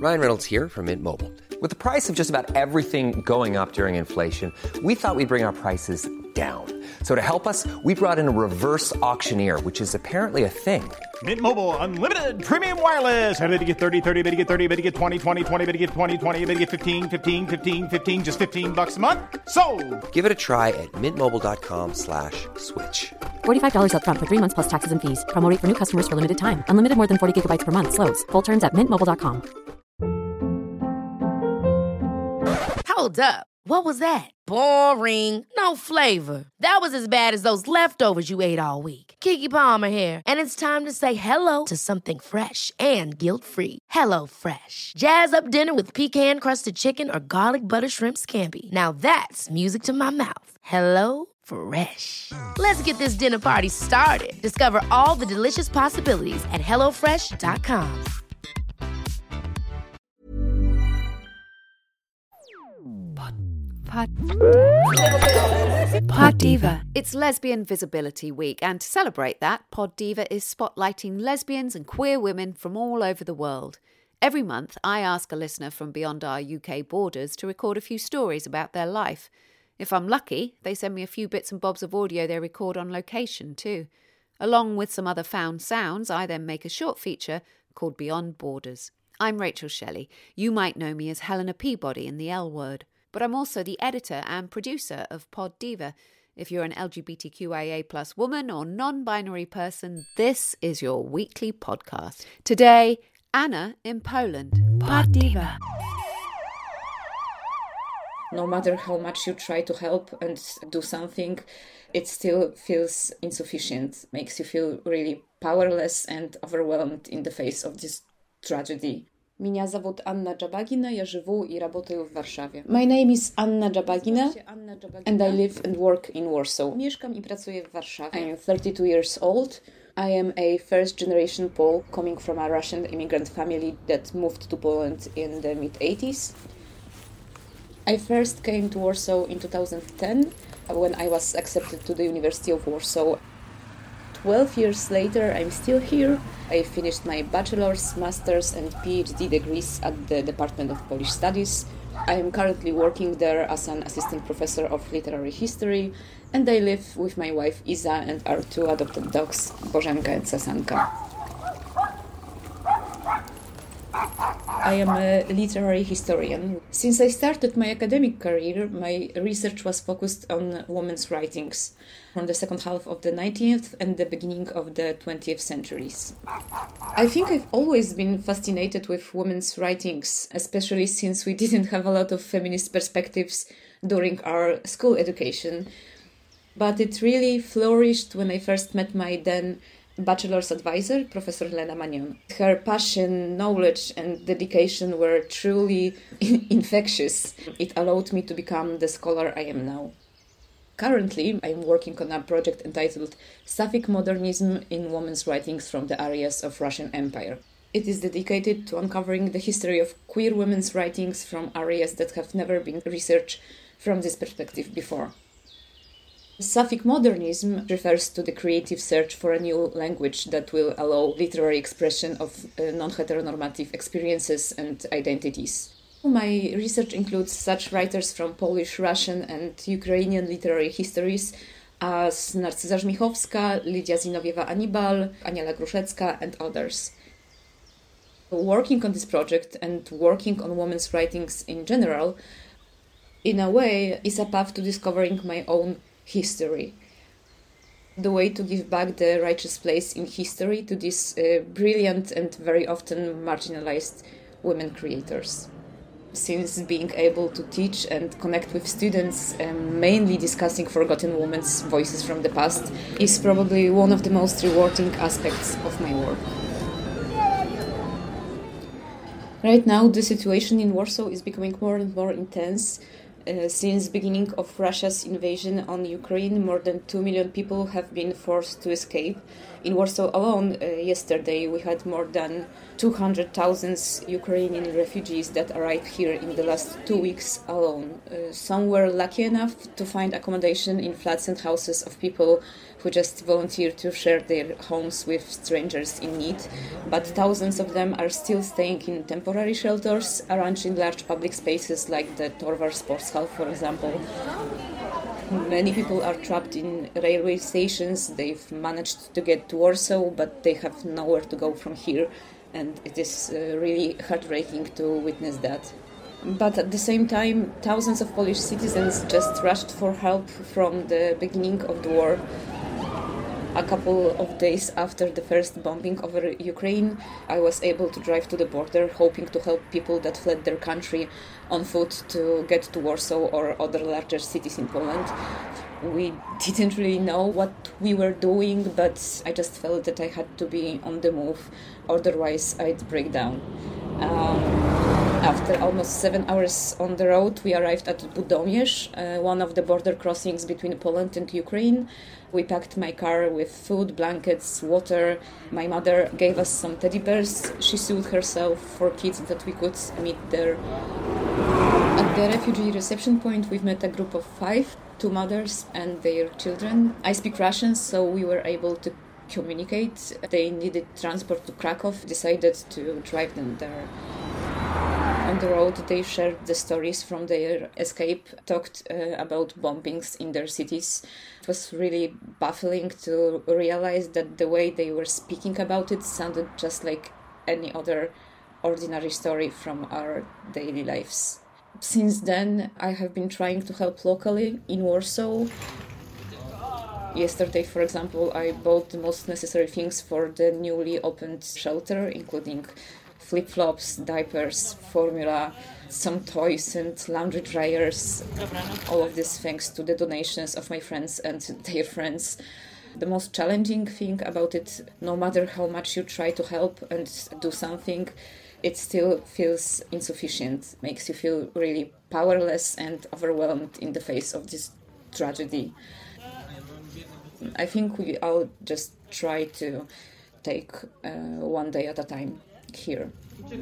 Ryan Reynolds here from Mint Mobile. With the price of just about everything going up during inflation, we thought we'd bring our prices down. So to help us, we brought in a reverse auctioneer, which is apparently a thing. Mint Mobile Unlimited Premium Wireless. How to get 30, 30, bit to get 30, bit to get 20, 20, 20, bit to get 20, 20, bit to get 15, 15, 15, 15, just $15 a month? Sold! Give it a try at mintmobile.com/switch. $45 up front for 3 months plus taxes and fees. Promo rate for new customers for limited time. Unlimited more than 40 gigabytes per month. Slows full terms at mintmobile.com. Hold up. What was that? Boring. No flavor. That was as bad as those leftovers you ate all week. Keke Palmer here, and it's time to say hello to something fresh and guilt-free. Hello Fresh. Jazz up dinner with pecan-crusted chicken or garlic butter shrimp scampi. Now that's music to my mouth. Hello Fresh. Let's get this dinner party started. Discover all the delicious possibilities at hellofresh.com. Pod Diva. It's Lesbian Visibility Week, and to celebrate that, Pod Diva is spotlighting lesbians and queer women from all over the world. Every month, I ask a listener from beyond our UK borders to record a few stories about their life. If I'm lucky, they send me a few bits and bobs of audio they record on location too. Along with some other found sounds, I then make a short feature called Beyond Borders. I'm Rachel Shelley. You might know me as Helena Peabody in The L Word. But I'm also the editor and producer of Pod Diva. If you're an LGBTQIA+ woman or non-binary person, this is your weekly podcast. Today, Anna in Poland. Pod Diva. No matter how much you try to help and do something, it still feels insufficient. Makes you feel really powerless and overwhelmed in the face of this tragedy. Меня зовут Anna Jabagina, я живу и работаю в Warszawie. My name is Anna Jabagina and I live and work in Warsaw. Mieszkam i pracuję w Warszawie. I am 32 years old. I am a first-generation Pole coming from a Russian immigrant family that moved to Poland in the mid-80s. I first came to Warsaw in 2010 when I was accepted to the University of Warsaw. 12 years later, I'm still here. I finished my bachelor's, master's and PhD degrees at the Department of Polish Studies. I am currently working there as an assistant professor of literary history, and I live with my wife Iza and our two adopted dogs, Bożenka and Sasanka. I am a literary historian. Since I started my academic career, my research was focused on women's writings from the second half of the 19th and the beginning of the 20th centuries. I think I've always been fascinated with women's writings, especially since we didn't have a lot of feminist perspectives during our school education. But it really flourished when I first met my then bachelor's advisor, Professor Lena Magnon. Her passion, knowledge and dedication were truly infectious. It allowed me to become the scholar I am now. Currently, I'm working on a project entitled Sapphic Modernism in Women's Writings from the Areas of Russian Empire. It is dedicated to uncovering the history of queer women's writings from areas that have never been researched from this perspective before. Sapphic modernism refers to the creative search for a new language that will allow literary expression of non-heteronormative experiences and identities. My research includes such writers from Polish, Russian and Ukrainian literary histories as Narcyza Żmichowska, Lidia Zinowiewa-Anibal, Aniela Gruszecka and others. Working on this project and working on women's writings in general, in a way, is a path to discovering my own history. The way to give back the righteous place in history to these brilliant and very often marginalized women creators. Since being able to teach and connect with students, mainly discussing forgotten women's voices from the past, is probably one of the most rewarding aspects of my work. Right now, the situation in Warsaw is becoming more and more intense. Since beginning of Russia's invasion on Ukraine, more than 2 million people have been forced to escape, In Warsaw alone, yesterday we had more than 200,000 Ukrainian refugees that arrived here in the last 2 weeks alone. Some were lucky enough to find accommodation in flats and houses of people who just volunteered to share their homes with strangers in need, but thousands of them are still staying in temporary shelters arranged in large public spaces like the Torvar Sports Hall, for example. Many people are trapped in railway stations. They've managed to get to Warsaw, but they have nowhere to go from here, and it is really heartbreaking to witness that. But at the same time, thousands of Polish citizens just rushed for help from the beginning of the war. A couple of days after the first bombing over Ukraine, I was able to drive to the border, hoping to help people that fled their country on foot to get to Warsaw or other larger cities in Poland. We didn't really know what we were doing, but I just felt that I had to be on the move, otherwise I'd break down. After almost 7 hours on the road, we arrived at Budomierz, one of the border crossings between Poland and Ukraine. We packed my car with food, blankets, water. My mother gave us some teddy bears she sewed herself for kids that we could meet there. At the refugee reception point, we've met a group of 5, 2 mothers and their children. I speak Russian, so we were able to communicate. They needed transport to Krakow, decided to drive them there. On the road, they shared the stories from their escape, talked about bombings in their cities. It was really baffling to realize that the way they were speaking about it sounded just like any other ordinary story from our daily lives. Since then, I have been trying to help locally in Warsaw. Yesterday, for example, I bought the most necessary things for the newly opened shelter, including flip-flops, diapers, formula, some toys and laundry dryers. All of this thanks to the donations of my friends and their friends. The most challenging thing about it, no matter how much you try to help and do something, it still feels insufficient, makes you feel really powerless and overwhelmed in the face of this tragedy. I think we all just try to take one day at a time here.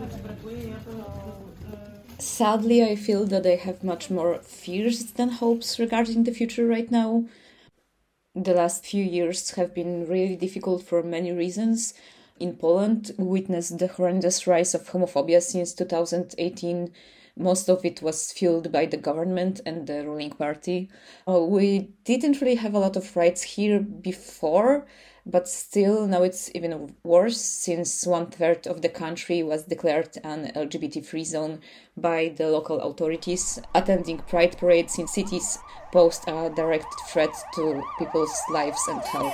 Sadly, I feel that I have much more fears than hopes regarding the future right now. The last few years have been really difficult for many reasons. In Poland, we witnessed the horrendous rise of homophobia since 2018. Most of it was fueled by the government and the ruling party. We didn't really have a lot of rights here before, but still now it's even worse since 1/3 of the country was declared an LGBT-free zone by the local authorities. Attending pride parades in cities posed a direct threat to people's lives and health.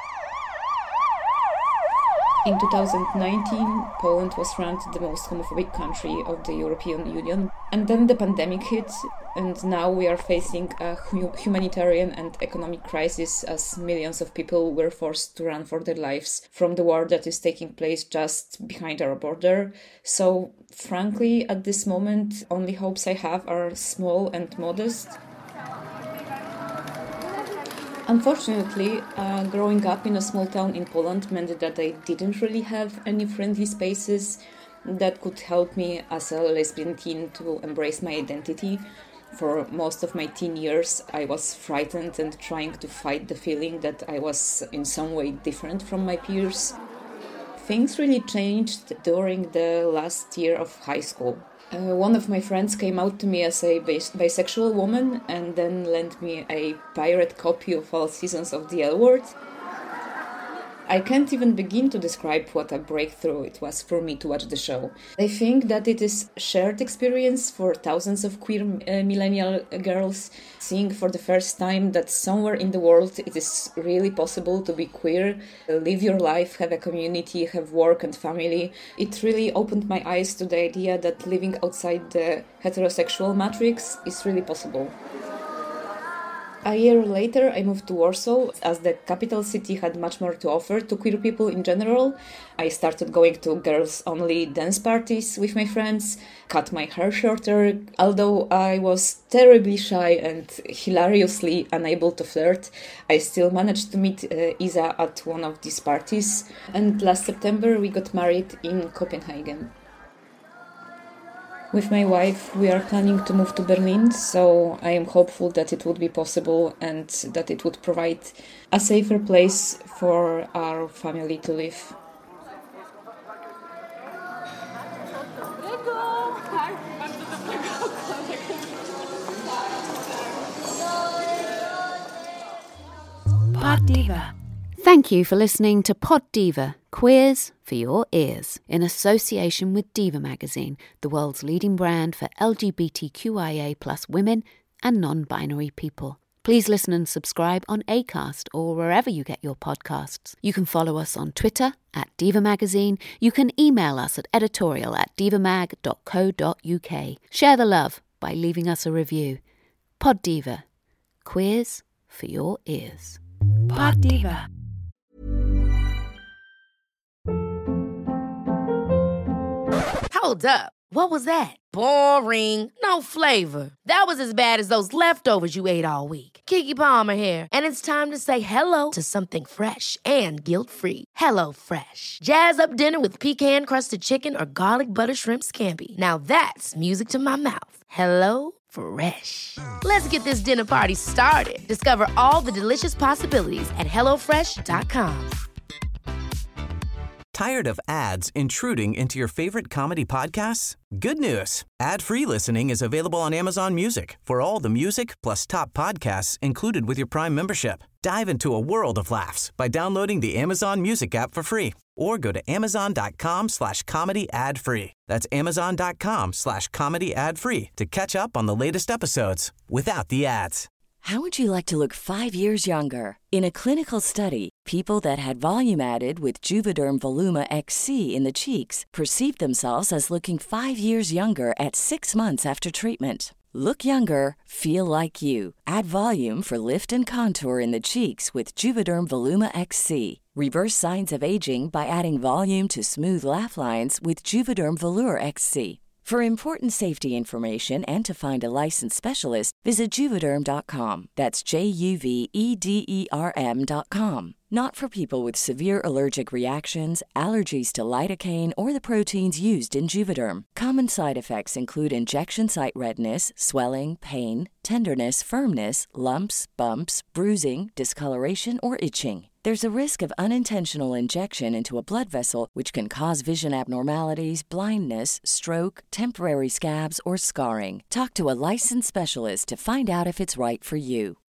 In 2019, Poland was ranked the most homophobic country of the European Union. And then the pandemic hit, and now we are facing a humanitarian and economic crisis as millions of people were forced to run for their lives from the war that is taking place just behind our border. So, frankly, at this moment, only hopes I have are small and modest. Unfortunately, growing up in a small town in Poland meant that I didn't really have any friendly spaces that could help me as a lesbian teen to embrace my identity. For most of my teen years, I was frightened and trying to fight the feeling that I was in some way different from my peers. Things really changed during the last year of high school. One of my friends came out to me as a bisexual woman and then lent me a pirate copy of all seasons of The L Word. I can't even begin to describe what a breakthrough it was for me to watch the show. I think that it is a shared experience for thousands of queer millennial girls, seeing for the first time that somewhere in the world it is really possible to be queer, live your life, have a community, have work and family. It really opened my eyes to the idea that living outside the heterosexual matrix is really possible. A year later, I moved to Warsaw, as the capital city had much more to offer to queer people in general. I started going to girls-only dance parties with my friends, cut my hair shorter. Although I was terribly shy and hilariously unable to flirt, I still managed to meet Isa at one of these parties. And last September, we got married in Copenhagen. With my wife, we are planning to move to Berlin, so I am hopeful that it would be possible and that it would provide a safer place for our family to live. Pod Diva. Thank you for listening to Pod Diva, Queers for Your Ears, in association with Diva Magazine, the world's leading brand for LGBTQIA+ women and non-binary people. Please listen and subscribe on Acast or wherever you get your podcasts. You can follow us on Twitter at Diva Magazine. You can email us at editorial@divamag.co.uk. Share the love by leaving us a review. Pod Diva, Queers for Your Ears. Pod Diva. Hold up. What was that? Boring. No flavor. That was as bad as those leftovers you ate all week. Keke Palmer here, and it's time to say hello to something fresh and guilt-free. Hello Fresh. Jazz up dinner with pecan-crusted chicken or garlic butter shrimp scampi. Now that's music to my mouth. Hello Fresh. Let's get this dinner party started. Discover all the delicious possibilities at HelloFresh.com. Tired of ads intruding into your favorite comedy podcasts? Good news. Ad-free listening is available on Amazon Music for all the music plus top podcasts included with your Prime membership. Dive into a world of laughs by downloading the Amazon Music app for free or go to amazon.com/comedy ad-free. That's amazon.com/comedy ad-free to catch up on the latest episodes without the ads. How would you like to look 5 years younger? In a clinical study, people that had volume added with Juvederm Voluma XC in the cheeks perceived themselves as looking 5 years younger at 6 months after treatment. Look younger, feel like you. Add volume for lift and contour in the cheeks with Juvederm Voluma XC. Reverse signs of aging by adding volume to smooth laugh lines with Juvederm Volure XC. For important safety information and to find a licensed specialist, visit Juvederm.com. That's JUVEDERM.com. Not for people with severe allergic reactions, allergies to lidocaine, or the proteins used in Juvederm. Common side effects include injection site redness, swelling, pain, tenderness, firmness, lumps, bumps, bruising, discoloration, or itching. There's a risk of unintentional injection into a blood vessel, which can cause vision abnormalities, blindness, stroke, temporary scabs, or scarring. Talk to a licensed specialist to find out if it's right for you.